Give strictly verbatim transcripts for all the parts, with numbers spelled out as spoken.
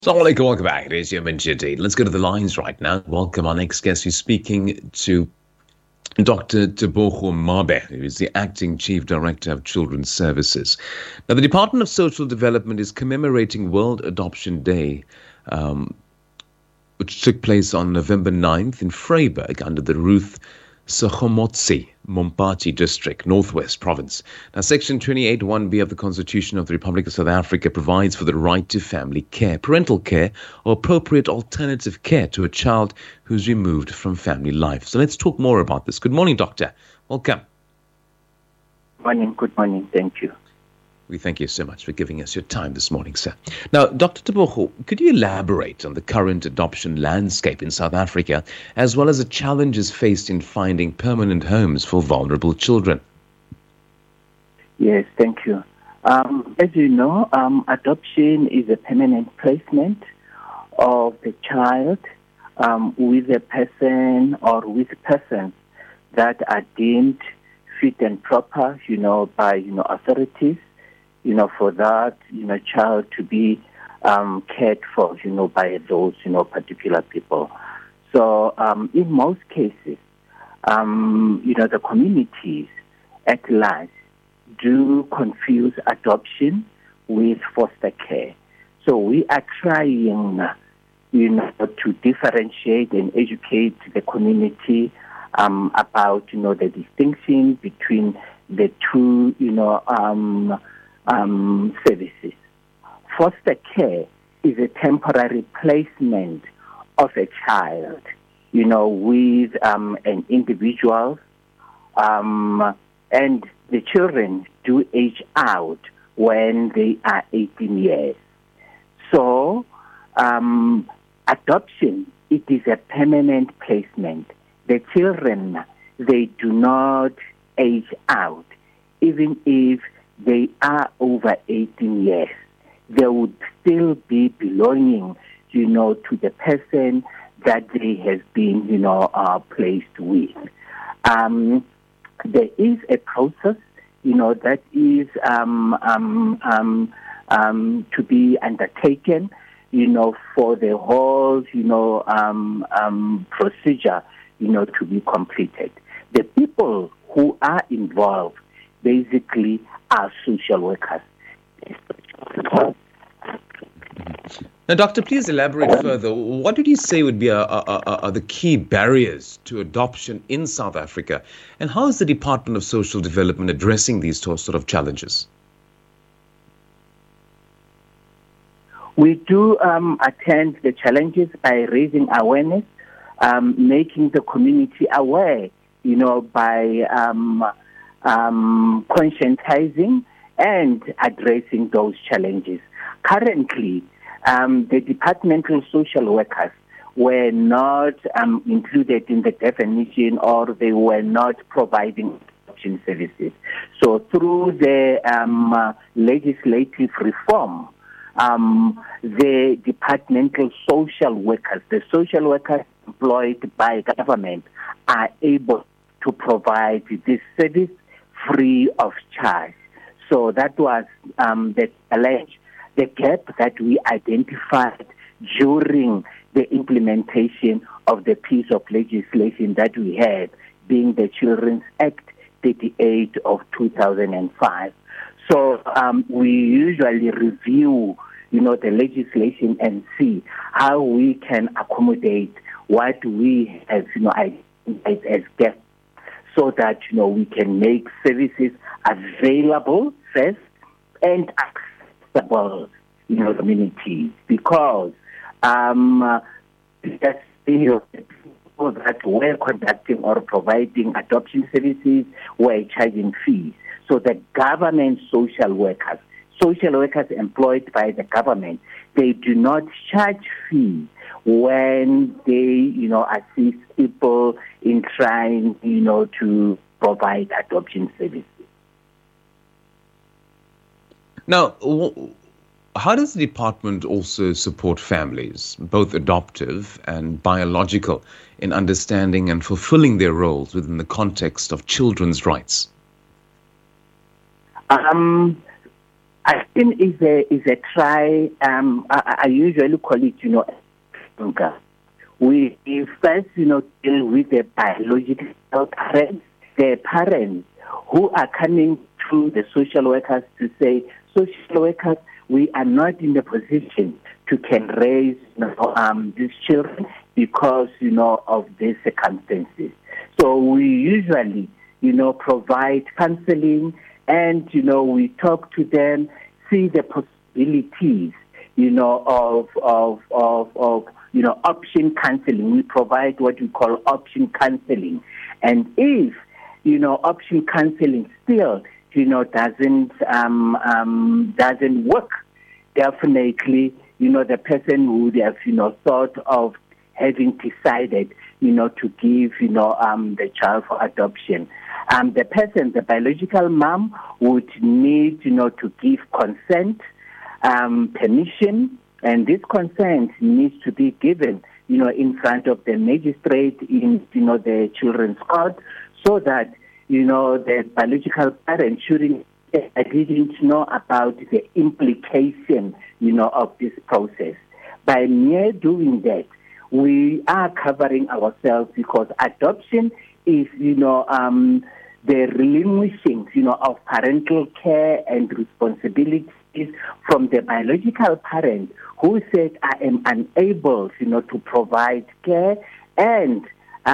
Assalamu alaikum, welcome back. It is Yamin Jadid. Let's go to the lines right now. Welcome our next guest who's speaking to Doctor Tebogo Mabe, who is the Acting Chief Director of Children's Services. Now, the Department of Social Development is commemorating World Adoption Day, um, which took place on November ninth in Vryburg under the Ruth Sokhomotsi Mompati District, Northwest Province. Now, Section twenty-eight one B of the Constitution of the Republic of South Africa provides for the right to family care, parental care, or appropriate alternative care to a child who's removed from family life. So let's talk more about this. Good morning, Doctor. Welcome. Morning. Good morning. Thank you. We thank you so much for giving us your time this morning, sir. Now, Doctor Tebogo, could you elaborate on the current adoption landscape in South Africa, as well as the challenges faced in finding permanent homes for vulnerable children? Yes, thank you. Um, as you know, um, adoption is a permanent placement of the child um, with a person or with persons that are deemed fit and proper, you know, by, you know, authorities, you know, for that, you know, child to be um, cared for, you know, by those, you know, particular people. So um, in most cases, um, you know, the communities at large do confuse adoption with foster care. So we are trying, you know, to differentiate and educate the community um, about, you know, the distinction between the two, you know, um, Um, services. Foster care is a temporary placement of a child, you know, with um, an individual, um, and the children do age out when they are eighteen years. So, um, adoption, it is a permanent placement. The children, they do not age out, even if they are over eighteen years. They would still be belonging, you know, to the person that they have been, you know, uh, placed with. Um, there is a process, you know, that is um, um, um, um, to be undertaken, you know, for the whole, you know, um, um, procedure, you know, to be completed. The people who are involved basically are social workers. Now, Doctor, please elaborate further. What did you say would be a, a, a, a, the key barriers to adoption in South Africa? And how is the Department of Social Development addressing these sort of challenges? We do um, attend the challenges by raising awareness, um, making the community aware, you know, by um, Um, conscientizing and addressing those challenges. Currently, um, the departmental social workers were not um, included in the definition, or they were not providing adoption services. So through the um, uh, legislative reform, um, the departmental social workers, the social workers employed by government, are able to provide this service free of charge. So that was um, the challenge, the gap that we identified during the implementation of the piece of legislation that we had, being the Children's Act thirty-eight of two thousand five. So um, we usually review, you know, the legislation and see how we can accommodate what we have, you know, identified as gaps, so that, you know, we can make services available first and accessible, you know, communities. Because um, uh, that's, you know, people that were conducting or providing adoption services were charging fees. So the government social workers, social workers employed by the government, they do not charge fees when they, you know, assist people in trying, you know, to provide adoption services. Now, how does the department also support families, both adoptive and biological, in understanding and fulfilling their roles within the context of children's rights? Um, I think is a is a try. Um, I, I usually call it, you know, we first, you know, deal with the biological parents, the parents who are coming to the social workers to say, social workers, we are not in the position to can raise, you know, um, these children because, you know, of these circumstances. So we usually, you know, provide counseling and, you know, we talk to them, see the possibilities, you know, of, of, of, of, you know, option counseling. We provide what we call option counseling. And if, you know, option counseling still, you know, doesn't, um, um, doesn't work, definitely, you know, the person would have, you know, thought of having decided, you know, to give, you know, um, the child for adoption. Um, the person, the biological mom, would need, you know, to give consent, um, permission, and this consent needs to be given, you know, in front of the magistrate in, you know, the children's court, so that, you know, the biological parent shouldn't, I didn't know about the implication, you know, of this process. By mere doing that, we are covering ourselves because adoption is, you know, um, the relinquishing, you know, of parental care and responsibilities from the biological parent who said, I am unable, you know, to provide care, and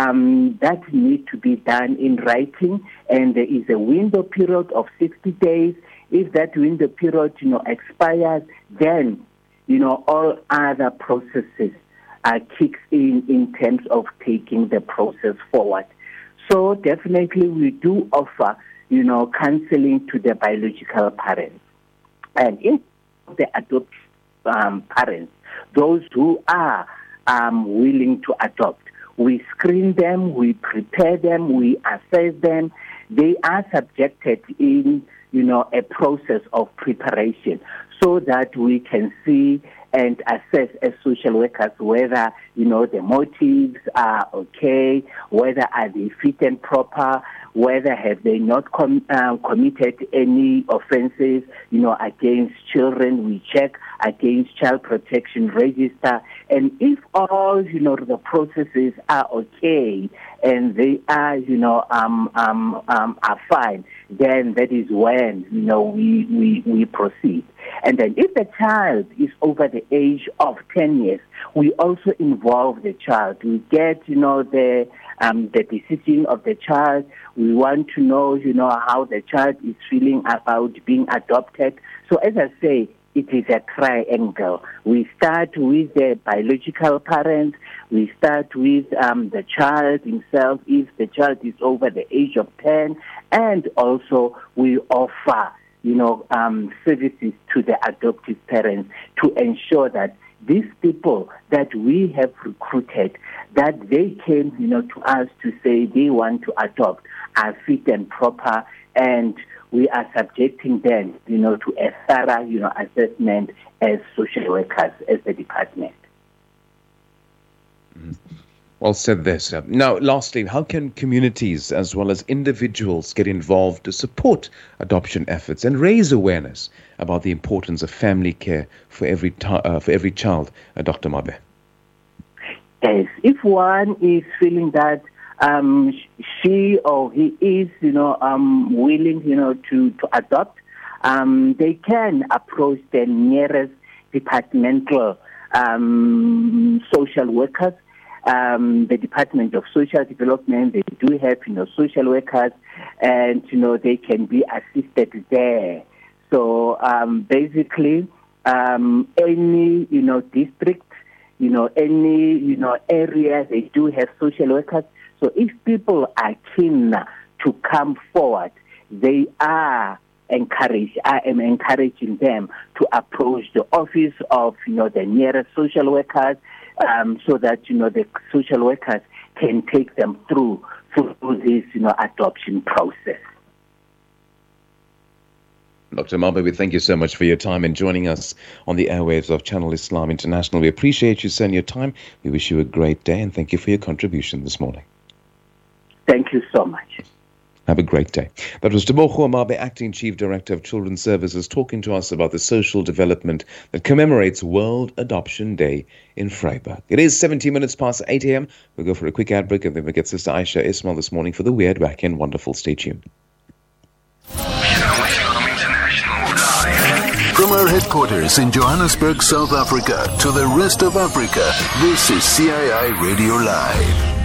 um, that needs to be done in writing, and there is a window period of sixty days. If that window period, you know, expires, then, you know, all other processes uh, kicks in in terms of taking the process forward. So definitely we do offer, you know, counseling to the biological parents. And if the adoptive um, parents, those who are um, willing to adopt, we screen them, we prepare them, we assess them. They are subjected in, you know, a process of preparation so that we can see and assess as social workers whether, you know, the motives are okay, whether are they fit and proper, whether have they not com- uh, committed any offenses, you know, against children. We check against child protection register. And if all, you know, the processes are okay and they are, you know, um, um, um, are fine, then that is when, you know, we, we, we proceed. And then if the child is over the age of ten years, we also involve the child. We get, you know, the um, the decision of the child. We want to know, you know, how the child is feeling about being adopted. So as I say, it is a triangle. We start with the biological parent. We start with um, the child himself, if the child is over the age of ten. And also we offer, you know, um, services to the adoptive parents to ensure that these people that we have recruited, that they came, you know, to us to say they want to adopt, are fit and proper, and we are subjecting them, you know, to a thorough, you know, assessment as social workers, as a department. Mm-hmm. Well said there, sir. Now, lastly, how can communities as well as individuals get involved to support adoption efforts and raise awareness about the importance of family care for every t- uh, for every child, uh, Doctor Mabe? Yes, if one is feeling that um, she or he is, you know, um, willing, you know, to, to adopt, um, they can approach the nearest departmental um, social workers. Um, the Department of Social Development, they do have, you know, social workers, and, you know, they can be assisted there. So um, basically, um, any, you know, district, you know, any, you know, area, they do have social workers. So if people are keen to come forward, they are encouraged. I am encouraging them to approach the office of, you know, the nearest social workers, Um, so that, you know, the social workers can take them through through this, you know, adoption process. Doctor Mabe, we thank you so much for your time and joining us on the airwaves of Channel Islam International. We appreciate you spending your time. We wish you a great day and thank you for your contribution this morning. Thank you so much. Have a great day. That was Tebogo Mabe, Acting Chief Director of Children's Services, talking to us about the social development that commemorates World Adoption Day in Vryburg. It is seventeen minutes past eight a.m. We'll go for a quick ad break and then we'll get Sister Aisha Ismail this morning for the Weird Wacky and Wonderful. Stay tuned. From our headquarters in Johannesburg, South Africa, to the rest of Africa, this is C I I Radio Live.